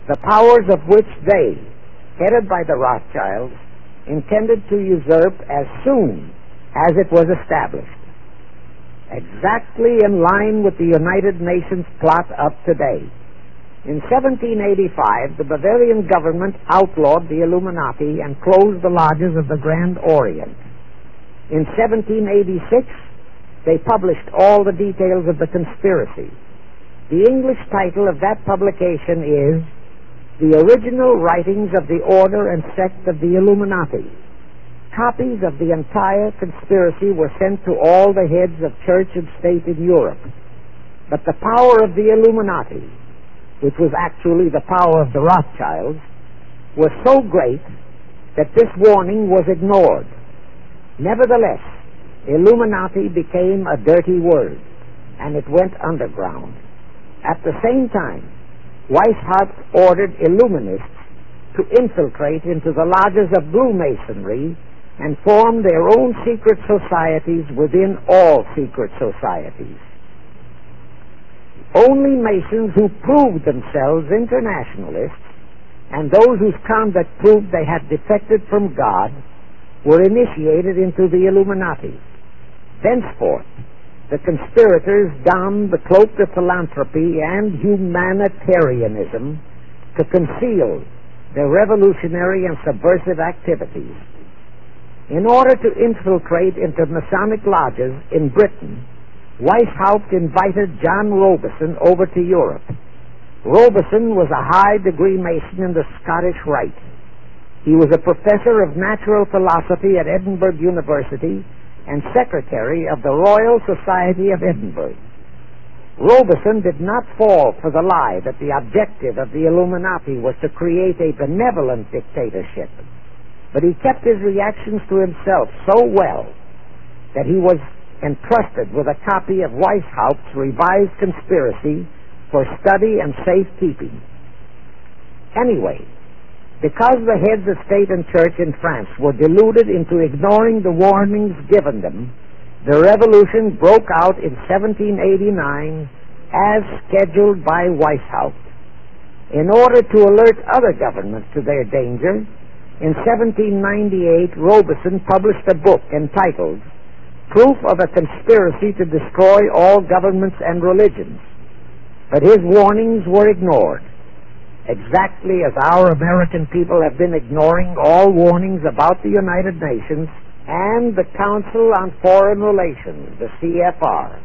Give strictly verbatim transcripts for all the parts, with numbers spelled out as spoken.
the powers of which they, headed by the Rothschilds, intended to usurp as soon as it was established, exactly in line with the United Nations plot of today. In seventeen eighty-five, the Bavarian government outlawed the Illuminati and closed the lodges of the Grand Orient. In seventeen eighty-six, they published all the details of the conspiracy. The English title of that publication is The Original Writings of the Order and Sect of the Illuminati. Copies of the entire conspiracy were sent to all the heads of church and state in Europe. But the power of the Illuminati, which was actually the power of the Rothschilds, was so great that this warning was ignored. Nevertheless, Illuminati became a dirty word, and it went underground. At the same time, Weishaupt ordered Illuminists to infiltrate into the lodges of Blue Masonry and form their own secret societies within all secret societies. Only Masons who proved themselves internationalists and those whose conduct proved they had defected from God were initiated into the Illuminati. Thenceforth, the conspirators donned the cloak of philanthropy and humanitarianism to conceal their revolutionary and subversive activities. In order to infiltrate into Masonic lodges in Britain, Weishaupt invited John Robison over to Europe. Robison was a high-degree Mason in the Scottish Rite. He was a professor of natural philosophy at Edinburgh University and secretary of the Royal Society of Edinburgh. Robison did not fall for the lie that the objective of the Illuminati was to create a benevolent dictatorship, but he kept his reactions to himself so well that he was entrusted with a copy of Weishaupt's revised conspiracy for study and safekeeping. Anyway, because the heads of state and church in France were deluded into ignoring the warnings given them, the revolution broke out in seventeen eighty-nine as scheduled by Weishaupt. In order to alert other governments to their danger, in seventeen ninety-eight Robison published a book entitled Proof of a Conspiracy to Destroy All Governments and Religions. But his warnings were ignored, exactly as our American people have been ignoring all warnings about the United Nations and the Council on Foreign Relations, the C F R.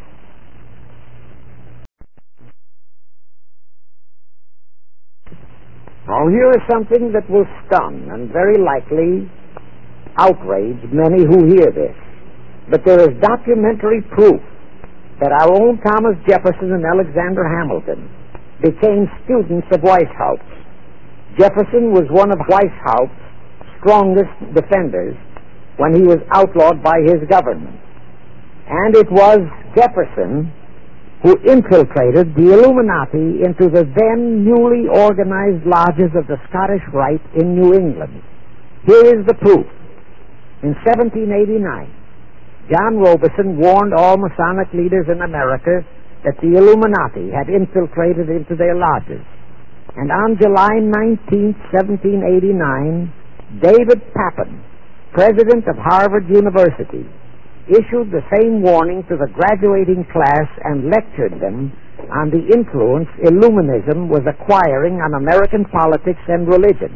Now here is something that will stun and very likely outrage many who hear this. But there is documentary proof that our own Thomas Jefferson and Alexander Hamilton became students of Weishaupt's. Jefferson was one of Weishaupt's strongest defenders when he was outlawed by his government. And it was Jefferson who infiltrated the Illuminati into the then newly organized lodges of the Scottish Rite in New England. Here is the proof. In seventeen eighty-nine, John Robison warned all Masonic leaders in America that the Illuminati had infiltrated into their lodges. And on July nineteenth, seventeen eighty-nine, David Papin, president of Harvard University, issued the same warning to the graduating class and lectured them on the influence Illuminism was acquiring on American politics and religion.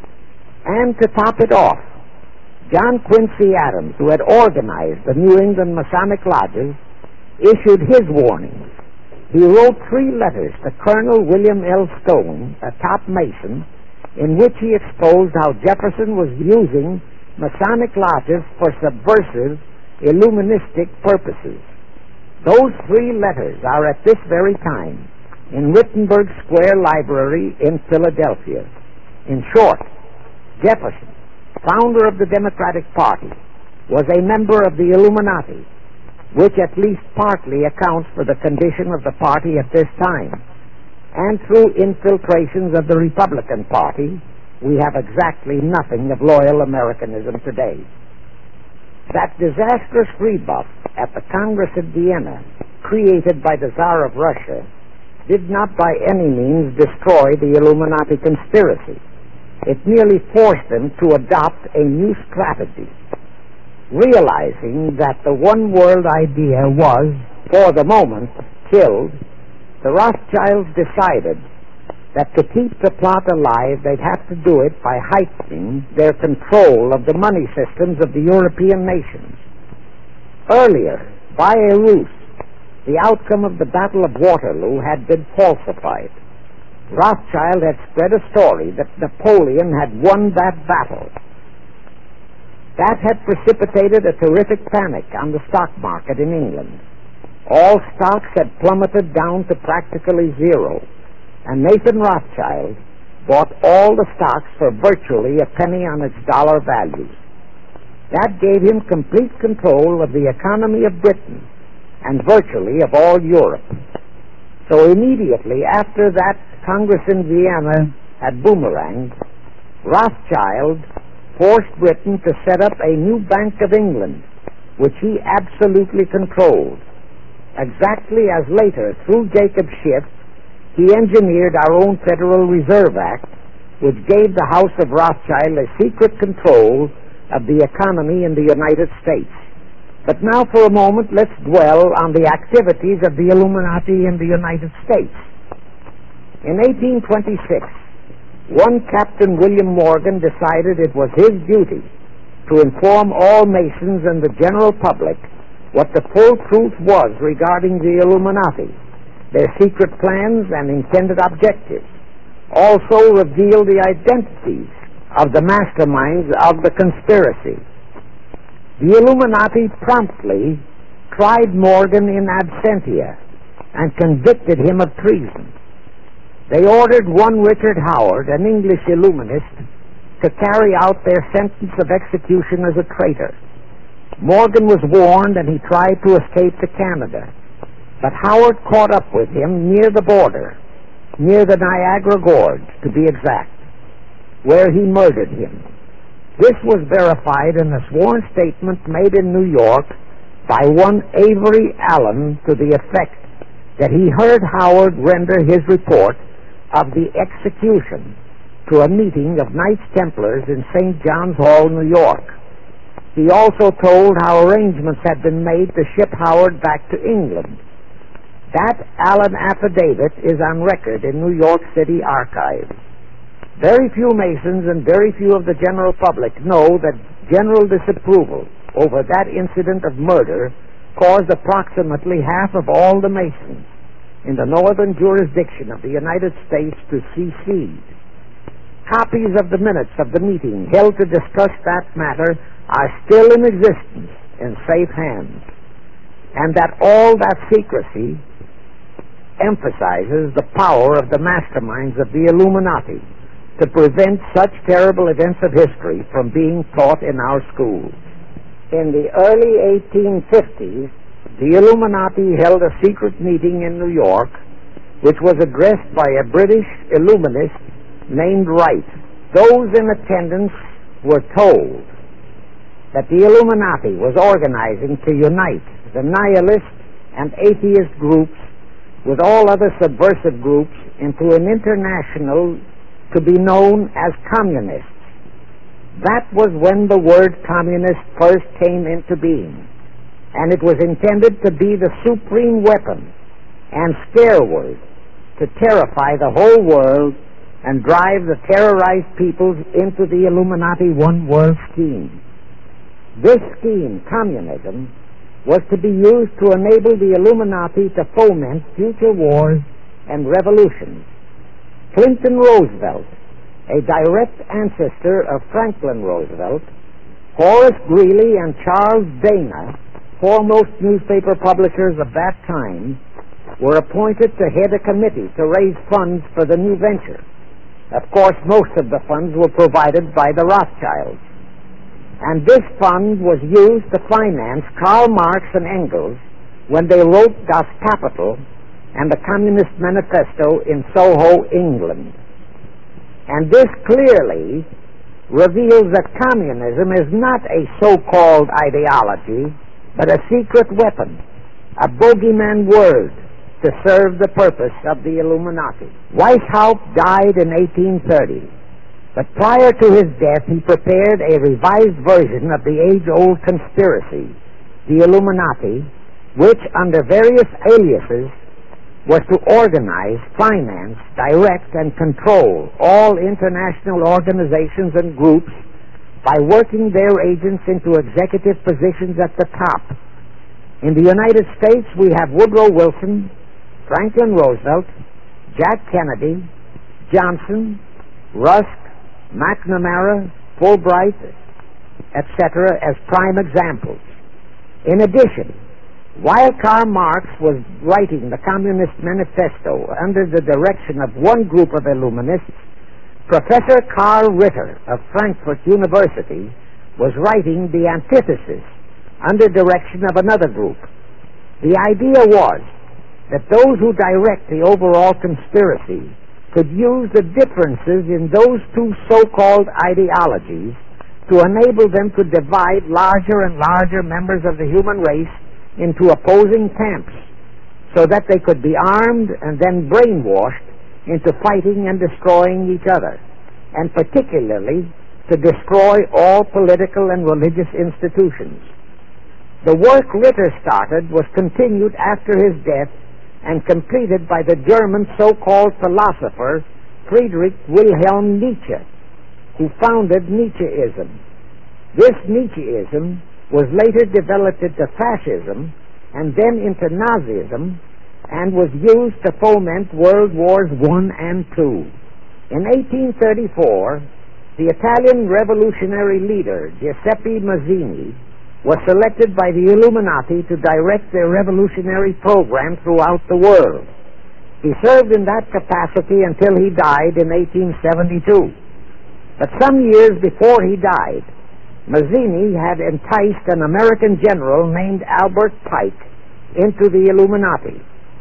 And to top it off, John Quincy Adams, who had organized the New England Masonic lodges, issued his warnings. He wrote three letters to Colonel William L. Stone, a top Mason, in which he exposed how Jefferson was using Masonic lodges for subversive, illuministic purposes. Those three letters are at this very time in Wittenberg Square Library in Philadelphia. In short, Jefferson, founder of the Democratic Party, was a member of the Illuminati, which at least partly accounts for the condition of the party at this time. And through infiltrations of the Republican Party, we have exactly nothing of loyal Americanism today. That disastrous rebuff at the Congress of Vienna, created by the Tsar of Russia, did not by any means destroy the Illuminati conspiracy. It merely forced them to adopt a new strategy. Realizing that the one-world idea was, for the moment, killed, the Rothschilds decided that to keep the plot alive, they'd have to do it by heightening their control of the money systems of the European nations. Earlier, by a ruse, the outcome of the Battle of Waterloo had been falsified. Rothschild had spread a story that Napoleon had won that battle. That had precipitated a terrific panic on the stock market in England. All stocks had plummeted down to practically zero, and Nathan Rothschild bought all the stocks for virtually a penny on its dollar values. That gave him complete control of the economy of Britain and virtually of all Europe. So immediately after that Congress in Vienna had boomeranged, Rothschild forced Britain to set up a new Bank of England, which he absolutely controlled. Exactly as later, through Jacob Schiff, he engineered our own Federal Reserve Act, which gave the House of Rothschild a secret control of the economy in the United States. But now for a moment, let's dwell on the activities of the Illuminati in the United States. In eighteen twenty-six, one Captain William Morgan decided it was his duty to inform all Masons and the general public what the full truth was regarding the Illuminati, their secret plans and intended objectives. Also reveal the identities of the masterminds of the conspiracy. The Illuminati promptly tried Morgan in absentia and convicted him of treason. They ordered one Richard Howard, an English Illuminist, to carry out their sentence of execution as a traitor. Morgan was warned and he tried to escape to Canada, but Howard caught up with him near the border, near the Niagara Gorge, to be exact, where he murdered him. This was verified in a sworn statement made in New York by one Avery Allen to the effect that he heard Howard render his report of the execution to a meeting of Knights Templars in Saint John's Hall, New York. He also told how arrangements had been made to ship Howard back to England. That Allen affidavit is on record in New York City archives. Very few Masons and very few of the general public know that general disapproval over that incident of murder caused approximately half of all the Masons in the northern jurisdiction of the United States to secede. Copies of the minutes of the meeting held to discuss that matter are still in existence in safe hands, and that all that secrecy emphasizes the power of the masterminds of the Illuminati to prevent such terrible events of history from being taught in our schools. In the early eighteen fifties, the Illuminati held a secret meeting in New York, which was addressed by a British Illuminist named Wright. Those in attendance were told that the Illuminati was organizing to unite the nihilist and atheist groups with all other subversive groups into an international to be known as communists. That was when the word communist first came into being, and it was intended to be the supreme weapon and scare word to terrify the whole world and drive the terrorized peoples into the Illuminati one world scheme. This scheme, communism, was to be used to enable the Illuminati to foment future wars and revolutions. Clinton Roosevelt, a direct ancestor of Franklin Roosevelt, Horace Greeley and Charles Dana, foremost newspaper publishers of that time, were appointed to head a committee to raise funds for the new venture. Of course, most of the funds were provided by the Rothschilds. And this fund was used to finance Karl Marx and Engels when they wrote Das Kapital and the Communist Manifesto in Soho, England. And this clearly reveals that communism is not a so-called ideology, but a secret weapon, a bogeyman word, to serve the purpose of the Illuminati. Weishaupt died in eighteen thirty, but prior to his death he prepared a revised version of the age-old conspiracy, the Illuminati, which, under various aliases, was to organize, finance, direct, and control all international organizations and groups by working their agents into executive positions at the top. In the United States, we have Woodrow Wilson, Franklin Roosevelt, Jack Kennedy, Johnson, Rusk, McNamara, Fulbright, et cetera as prime examples. In addition, while Karl Marx was writing the Communist Manifesto under the direction of one group of Illuminists, Professor Karl Ritter of Frankfurt University was writing the antithesis under direction of another group. The idea was that those who direct the overall conspiracy could use the differences in those two so-called ideologies to enable them to divide larger and larger members of the human race into opposing camps, so that they could be armed and then brainwashed into fighting and destroying each other, and particularly to destroy all political and religious institutions. The work Ritter started was continued after his death and completed by the German so-called philosopher Friedrich Wilhelm Nietzsche, who founded Nietzscheism. This Nietzscheism was later developed into fascism and then into Nazism, and was used to foment World Wars One and Two. In eighteen thirty-four, the Italian revolutionary leader Giuseppe Mazzini was selected by the Illuminati to direct their revolutionary program throughout the world. He served in that capacity until he died in eighteen seventy-two. But some years before he died, Mazzini had enticed an American general named Albert Pike into the Illuminati.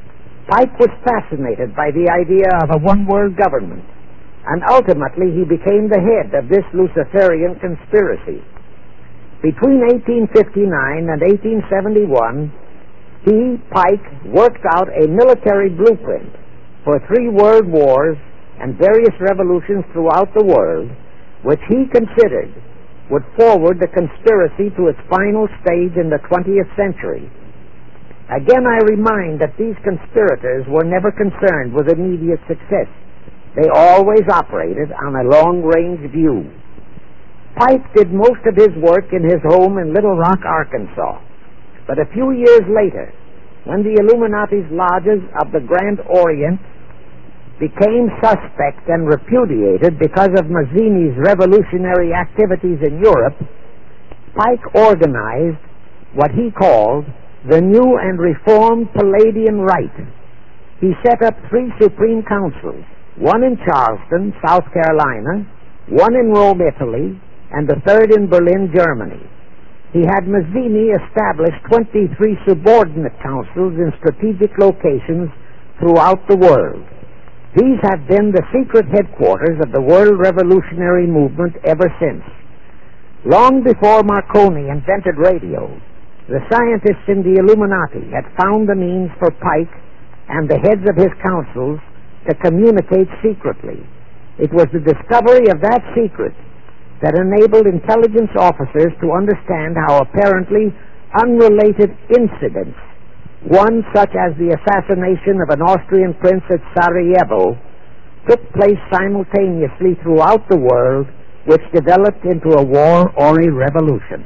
Pike was fascinated by the idea of a one-world government, and ultimately he became the head of this Luciferian conspiracy. Between eighteen fifty-nine and eighteen seventy-one, he, Pike, worked out a military blueprint for three world wars and various revolutions throughout the world, which he considered would forward the conspiracy to its final stage in the twentieth century. Again, I remind that these conspirators were never concerned with immediate success. They always operated on a long-range view. Pike did most of his work in his home in Little Rock, Arkansas. But a few years later, when the Illuminati's lodges of the Grand Orient became suspect and repudiated because of Mazzini's revolutionary activities in Europe, Pike organized what he called the New and Reformed Palladian Rite. He set up three supreme councils, one in Charleston, South Carolina, one in Rome, Italy, and the third in Berlin, Germany. He had Mazzini establish twenty-three subordinate councils in strategic locations throughout the world. These have been the secret headquarters of the world revolutionary movement ever since. Long before Marconi invented radio, the scientists in the Illuminati had found the means for Pike and the heads of his councils to communicate secretly. It was the discovery of that secret that enabled intelligence officers to understand how apparently unrelated incidents, one such as the assassination of an Austrian prince at Sarajevo, took place simultaneously throughout the world, which developed into a war or a revolution.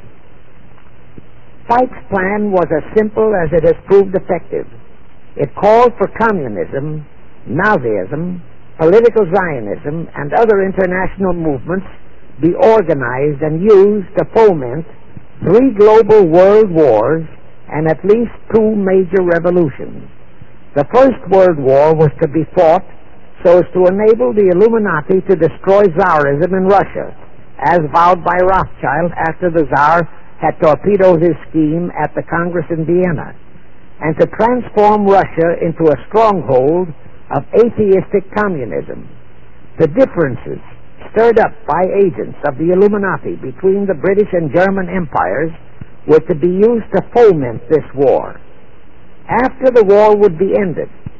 Pike's plan was as simple as it has proved effective. It called for communism, Nazism, political Zionism, and other international movements be organized and used to foment three global world wars and at least two major revolutions. The First World War was to be fought so as to enable the Illuminati to destroy Tsarism in Russia, as vowed by Rothschild after the Tsar had torpedoed his scheme at the Congress in Vienna, and to transform Russia into a stronghold of atheistic communism. The differences stirred up by agents of the Illuminati between the British and German empires were to be used to foment this war. After the war would be ended,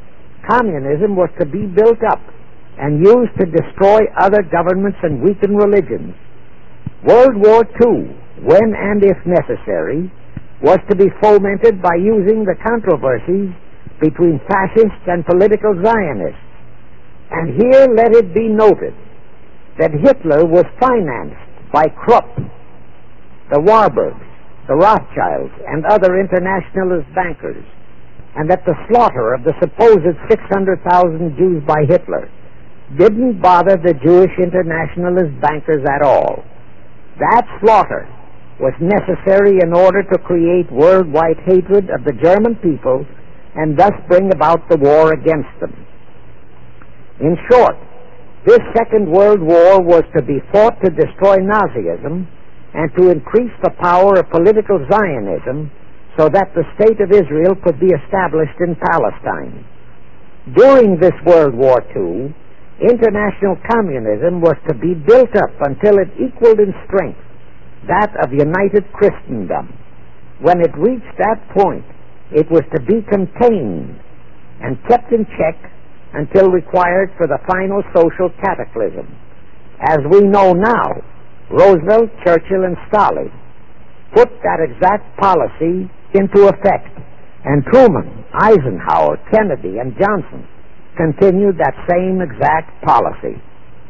Communism was to be built up and used to destroy other governments and weaken religions. World War Two, when and if necessary, was to be fomented by using the controversies between fascists and political Zionists. And here let it be noted that Hitler was financed by Krupp, the Warburgs, the Rothschilds, and other internationalist bankers, and that the slaughter of the supposed six hundred thousand Jews by Hitler didn't bother the Jewish internationalist bankers at all. That slaughter was necessary in order to create worldwide hatred of the German people and thus bring about the war against them. In short, this Second World War was to be fought to destroy Nazism and to increase the power of political Zionism so that the State of Israel could be established in Palestine. During this World War Two, international communism was to be built up until it equaled in strength that of united Christendom. When it reached that point, it was to be contained and kept in check until required for the final social cataclysm. As we know now, Roosevelt, Churchill, and Stalin put that exact policy into effect, and Truman, Eisenhower, Kennedy, and Johnson continued that same exact policy.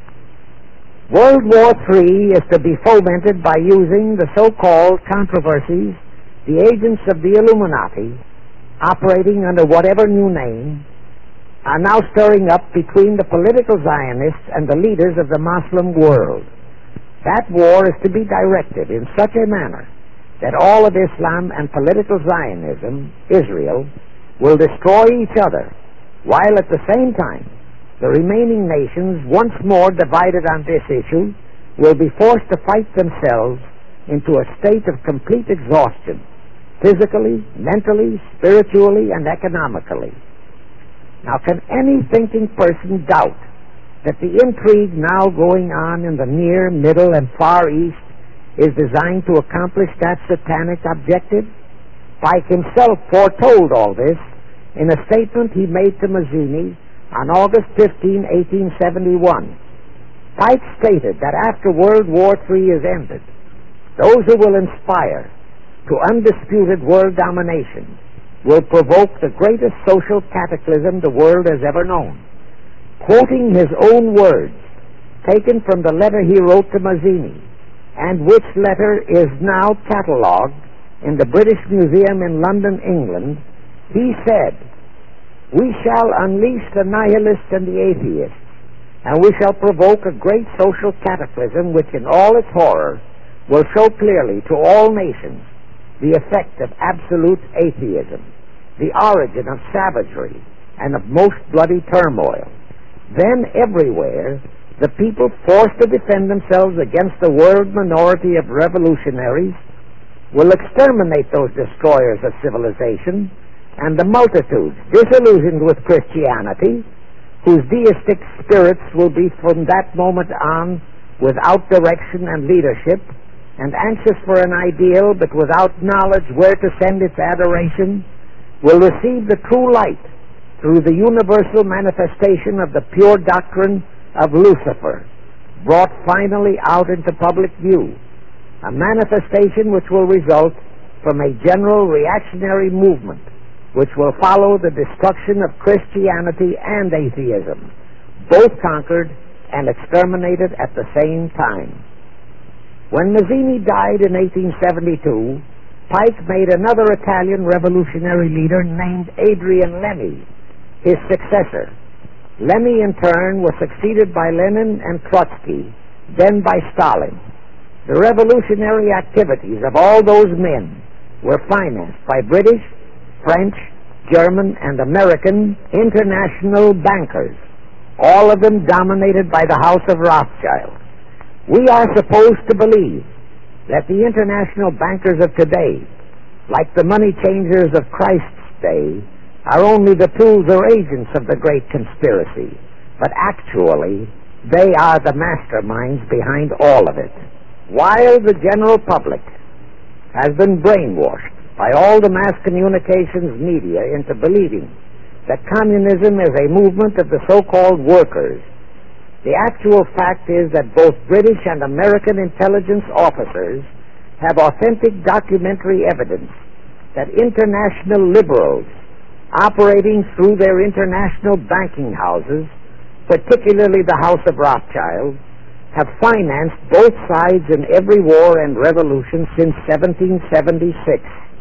World War Three is to be fomented by using the so-called controversies, the agents of the Illuminati, operating under whatever new name, are now stirring up between the political Zionists and the leaders of the Muslim world. That war is to be directed in such a manner that all of Islam and political Zionism, Israel, will destroy each other, while at the same time the remaining nations, once more divided on this issue, will be forced to fight themselves into a state of complete exhaustion, physically, mentally, spiritually, and economically. Now, can any thinking person doubt that the intrigue now going on in the Near, Middle, and Far East is designed to accomplish that satanic objective? Pike himself foretold all this in a statement he made to Mazzini on August fifteenth, eighteen seventy-one. Pike stated that after World War Three is ended, those who will inspire to undisputed world domination will provoke the greatest social cataclysm the world has ever known. Quoting his own words, taken from the letter he wrote to Mazzini, and which letter is now catalogued in the British Museum in London, England, he said, "We shall unleash the nihilists and the atheists, and we shall provoke a great social cataclysm which in all its horror will show clearly to all nations the effect of absolute atheism, the origin of savagery and of most bloody turmoil. Then everywhere the people forced to defend themselves against the world minority of revolutionaries will exterminate those destroyers of civilization, and the multitudes disillusioned with Christianity, whose deistic spirits will be from that moment on without direction and leadership, and anxious for an ideal but without knowledge where to send its adoration, will receive the true light through the universal manifestation of the pure doctrine of Lucifer, brought finally out into public view, a manifestation which will result from a general reactionary movement which will follow the destruction of Christianity and atheism, both conquered and exterminated at the same time." When Mazzini died in eighteen seventy-two, Pike made another Italian revolutionary leader named Adrian Lemmy his successor. Lemmy, in turn, was succeeded by Lenin and Trotsky, then by Stalin. The revolutionary activities of all those men were financed by British, French, German, and American international bankers, all of them dominated by the House of Rothschild. We are supposed to believe that the international bankers of today, like the money changers of Christ's day, are only the tools or agents of the great conspiracy, but actually they are the masterminds behind all of it. While the general public has been brainwashed by all the mass communications media into believing that communism is a movement of the so-called workers. The actual fact is that both British and American intelligence officers have authentic documentary evidence that international liberals operating through their international banking houses, particularly the House of Rothschild, have financed both sides in every war and revolution since seventeen seventy-six.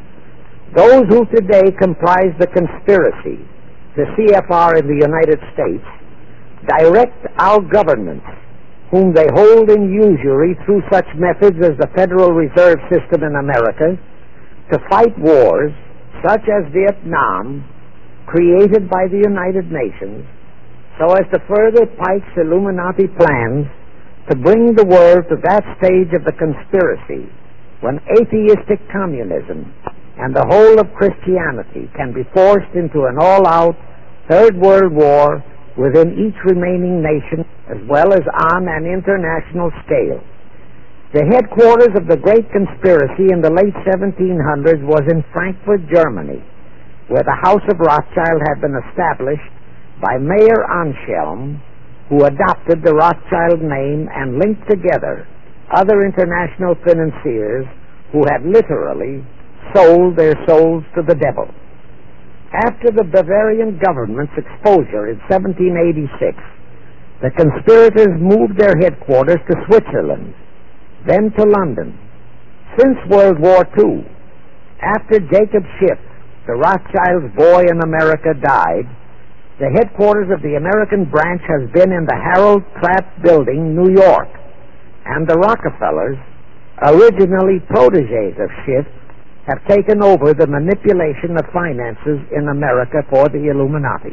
Those who today comprise the conspiracy, the C F R in the United States, direct our governments, whom they hold in usury through such methods as the Federal Reserve System in America, to fight wars such as Vietnam, created by the United Nations, so as to further Pike's Illuminati plans to bring the world to that stage of the conspiracy when atheistic communism and the whole of Christianity can be forced into an all-out Third World War within each remaining nation, as well as on an international scale. The headquarters of the great conspiracy in the late seventeen hundreds was in Frankfurt, Germany, where the House of Rothschild had been established by Mayer Anschelm, who adopted the Rothschild name and linked together other international financiers who had literally sold their souls to the devil. After the Bavarian government's exposure in seventeen eighty-six, the conspirators moved their headquarters to Switzerland, then to London. Since World War Two, after Jacob Schiff, the Rothschild's boy in America, died, the headquarters of the American branch has been in the Harold Pratt Building, New York, and the Rockefellers, originally protégés of Schiff, have taken over the manipulation of finances in America for the Illuminati.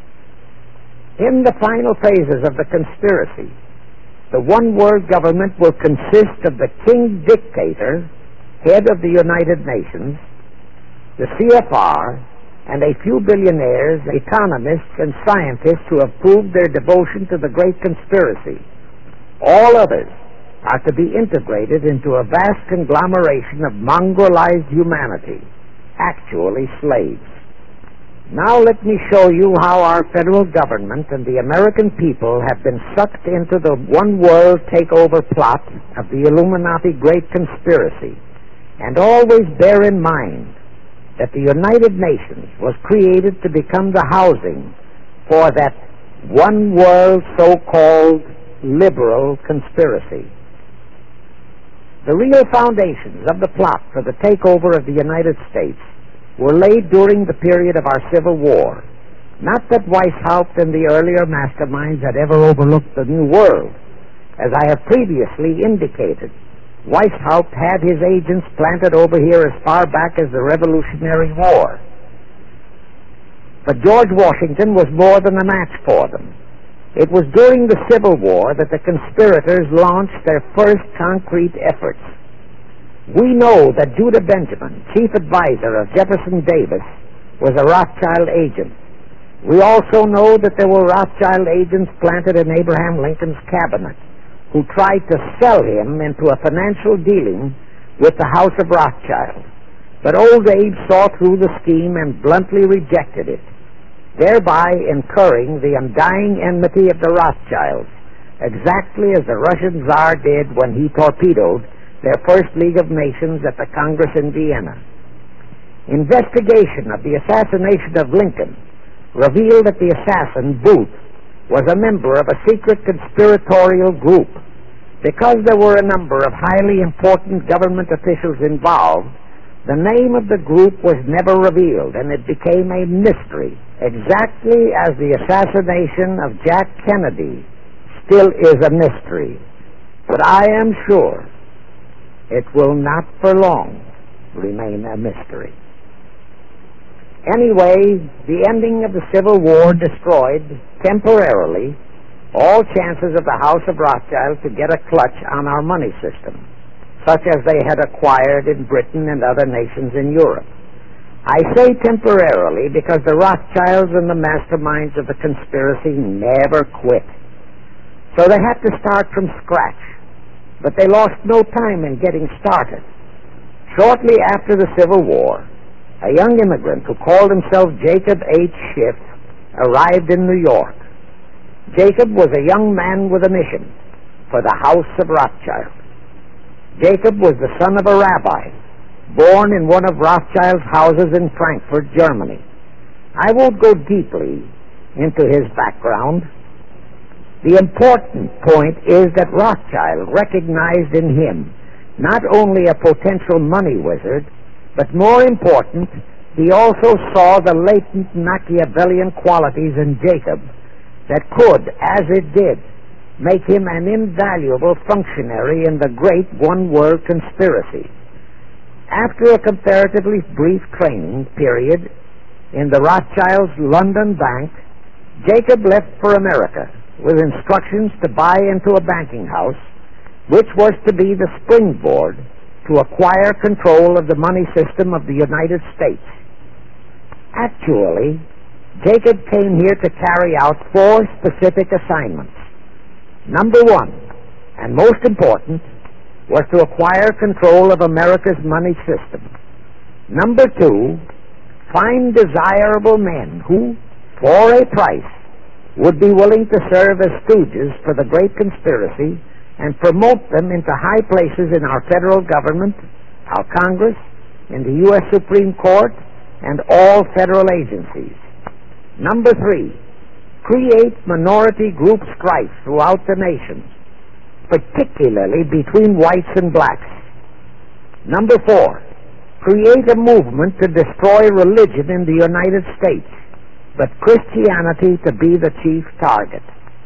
In the final phases of the conspiracy, the one-world government will consist of the King Dictator, head of the United Nations, the C F R, and a few billionaires, economists, and scientists who have proved their devotion to the great conspiracy. All others are to be integrated into a vast conglomeration of mongrelized humanity, actually slaves. Now let me show you how our federal government and the American people have been sucked into the one-world takeover plot of the Illuminati great conspiracy. And always bear in mind that the United Nations was created to become the housing for that one-world so-called liberal conspiracy. The real foundations of the plot for the takeover of the United States were laid during the period of our Civil War. Not that Weishaupt and the earlier masterminds had ever overlooked the New World. As I have previously indicated, Weishaupt had his agents planted over here as far back as the Revolutionary War. But George Washington was more than a match for them. It was during the Civil War that the conspirators launched their first concrete efforts. We know that Judah Benjamin, chief advisor of Jefferson Davis, was a Rothschild agent. We also know that there were Rothschild agents planted in Abraham Lincoln's cabinet who tried to sell him into a financial dealing with the House of Rothschild. But old Abe saw through the scheme and bluntly rejected it, thereby incurring the undying enmity of the Rothschilds, exactly as the Russian Tsar did when he torpedoed their first League of Nations at the Congress in Vienna. Investigation of the assassination of Lincoln revealed that the assassin, Booth, was a member of a secret conspiratorial group. Because there were a number of highly important government officials involved, the name of the group was never revealed, and it became a mystery, exactly as the assassination of Jack Kennedy still is a mystery. But I am sure it will not for long remain a mystery. Anyway, the ending of the Civil War destroyed, temporarily, all chances of the House of Rothschild to get a clutch on our money system, such as they had acquired in Britain and other nations in Europe. I say temporarily because the Rothschilds and the masterminds of the conspiracy never quit. So they had to start from scratch, but they lost no time in getting started. Shortly after the Civil War, a young immigrant who called himself Jacob H. Schiff arrived in New York. Jacob was a young man with a mission for the house of Rothschild. Jacob was the son of a rabbi, born in one of Rothschild's houses in Frankfurt, Germany. I won't go deeply into his background. The important point is that Rothschild recognized in him not only a potential money wizard, but more important, he also saw the latent Machiavellian qualities in Jacob that could, as it did, make him an invaluable functionary in the great one-world conspiracy. After a comparatively brief training period in the Rothschilds' London bank, Jacob left for America with instructions to buy into a banking house, which was to be the springboard to acquire control of the money system of the United States. Actually, Jacob came here to carry out four specific assignments. Number one, and most important, was to acquire control of America's money system. Number two, find desirable men who, for a price, would be willing to serve as stooges for the great conspiracy and promote them into high places in our federal government, our Congress, in the U S Supreme Court, and all federal agencies. Number three, create minority group strife throughout the nation, particularly between whites and blacks. Number four, create a movement to destroy religion in the United States, but Christianity to be the chief target.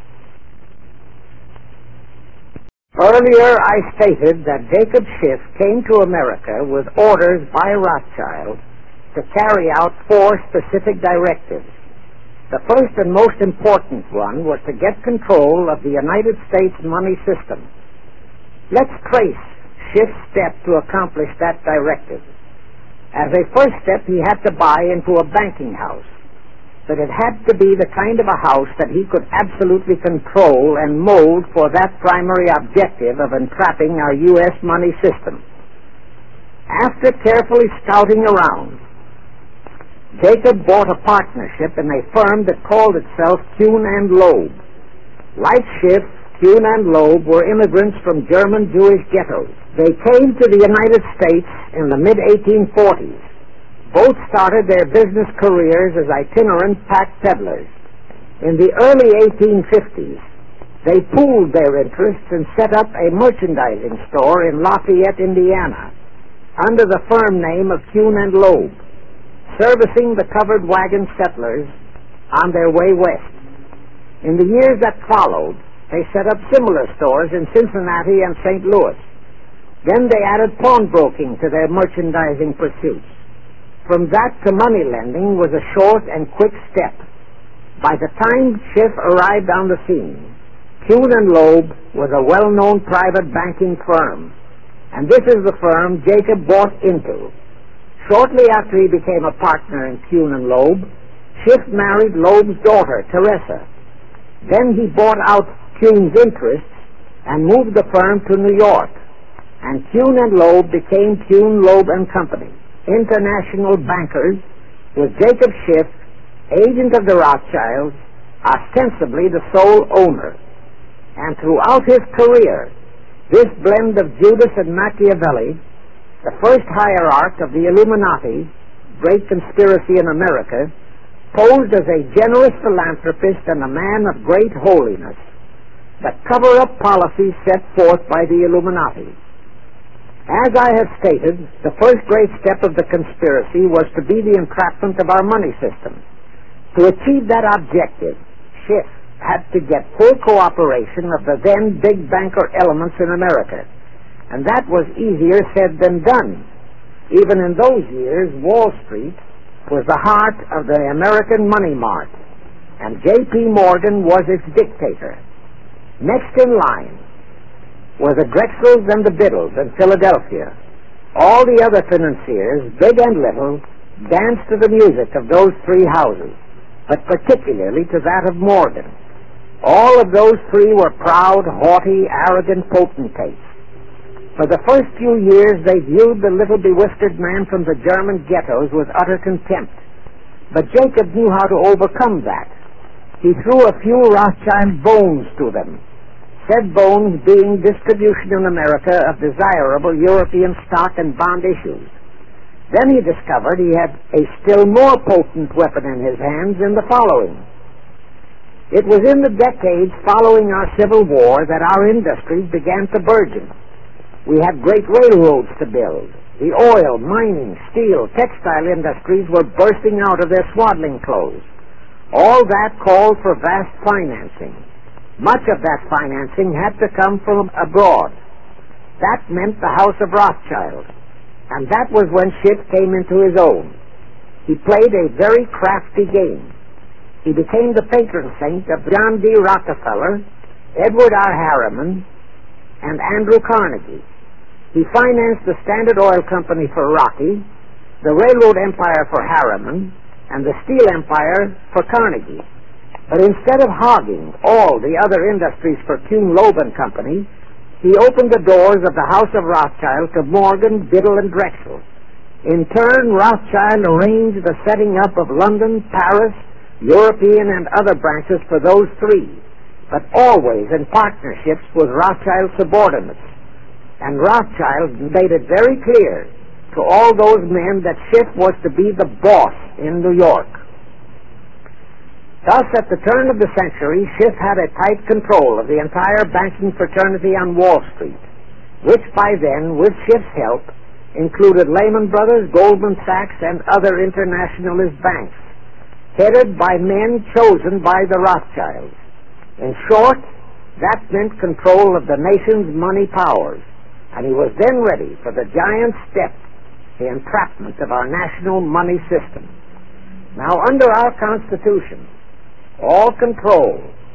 Earlier I stated that Jacob Schiff came to America with orders by Rothschild to carry out four specific directives. The first and most important one was to get control of the United States money system. Let's trace Schiff's step to accomplish that directive. As a first step, he had to buy into a banking house, but it had to be the kind of a house that he could absolutely control and mold for that primary objective of entrapping our U S money system. After carefully scouting around, Jacob bought a partnership in a firm that called itself Kuhn and Loeb. Like Schiff, Kuhn and Loeb were immigrants from German Jewish ghettos. They came to the United States in the mid eighteen forties. Both started their business careers as itinerant pack peddlers. In the early eighteen fifties, they pooled their interests and set up a merchandising store in Lafayette, Indiana, under the firm name of Kuhn and Loeb, servicing the covered wagon settlers on their way west. In the years that followed, they set up similar stores in Cincinnati and Saint Louis. Then they added pawnbroking to their merchandising pursuits. From that to money lending was a short and quick step. By the time Schiff arrived on the scene, Kuhn and Loeb was a well-known private banking firm, and this is the firm Jacob bought into. Shortly after he became a partner in Kuhn and Loeb, Schiff married Loeb's daughter, Teresa. Then he bought out Kuhn's interests and moved the firm to New York, and Kuhn and Loeb became Kuhn, Loeb and Company, international bankers, with Jacob Schiff, agent of the Rothschilds, ostensibly the sole owner. And throughout his career, this blend of Judas and Machiavelli, the first hierarch of the Illuminati, great conspiracy in America, posed as a generous philanthropist and a man of great holiness, the cover-up policy set forth by the Illuminati. As I have stated, the first great step of the conspiracy was to be the entrapment of our money system. To achieve that objective, Schiff had to get full cooperation of the then big banker elements in America. And that was easier said than done. Even in those years, Wall Street was the heart of the American money mart, and J P Morgan was its dictator. Next in line were the Drexels and the Biddles in Philadelphia. All the other financiers, big and little, danced to the music of those three houses, but particularly to that of Morgan. All of those three were proud, haughty, arrogant potentates. For the first few years, they viewed the little bewhiskered man from the German ghettos with utter contempt. But Jacob knew how to overcome that. He threw a few Rothschild bones to them, said bones being distribution in America of desirable European stock and bond issues. Then he discovered he had a still more potent weapon in his hands in the following. It was in the decades following our Civil War that our industries began to burgeon. We had great railroads to build. The oil, mining, steel, textile industries were bursting out of their swaddling clothes. All that called for vast financing. Much of that financing had to come from abroad. That meant the House of Rothschild. And that was when Schiff came into his own. He played a very crafty game. He became the patron saint of John D. Rockefeller, Edward R. Harriman, and Andrew Carnegie. He financed the Standard Oil Company for Rocky, the railroad empire for Harriman, and the steel empire for Carnegie. But instead of hogging all the other industries for Kuhn Loeb and Company, he opened the doors of the House of Rothschild to Morgan, Biddle, and Drexel. In turn, Rothschild arranged the setting up of London, Paris, European, and other branches for those three, but always in partnerships with Rothschild subordinates. And Rothschild made it very clear to all those men that Schiff was to be the boss in New York. Thus, at the turn of the century, Schiff had a tight control of the entire banking fraternity on Wall Street, which by then, with Schiff's help, included Lehman Brothers, Goldman Sachs, and other internationalist banks, headed by men chosen by the Rothschilds. In short, that meant control of the nation's money powers, and he was then ready for the giant step, the entrapment of our national money system. Now, under our Constitution, all control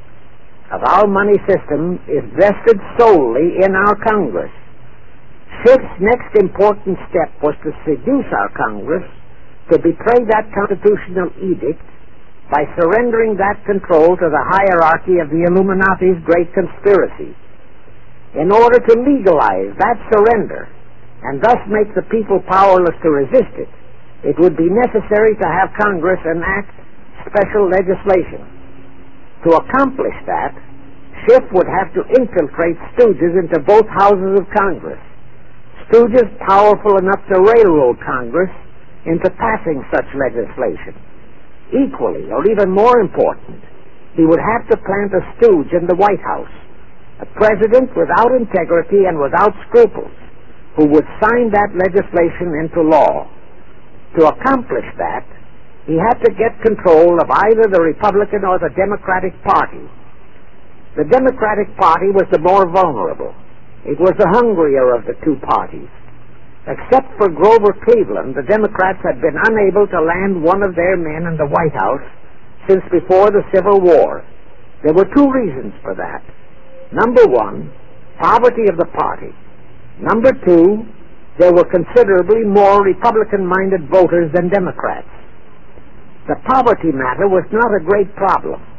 of our money system is vested solely in our Congress. Schiff's next important step was to seduce our Congress to betray that constitutional edict by surrendering that control to the hierarchy of the Illuminati's great conspiracy. In order to legalize that surrender and thus make the people powerless to resist it, it would be necessary to have Congress enact special legislation. To accomplish that, Schiff would have to infiltrate stooges into both houses of Congress, stooges powerful enough to railroad Congress into passing such legislation. Equally, or even more important, he would have to plant a stooge in the White House, a president without integrity and without scruples, who would sign that legislation into law. To accomplish that, he had to get control of either the Republican or the Democratic Party. The Democratic Party was the more vulnerable. It was the hungrier of the two parties. Except for Grover Cleveland, the Democrats had been unable to land one of their men in the White House since before the Civil War. There were two reasons for that. Number one, poverty of the party. Number two, there were considerably more Republican-minded voters than Democrats. The poverty matter was not a great problem.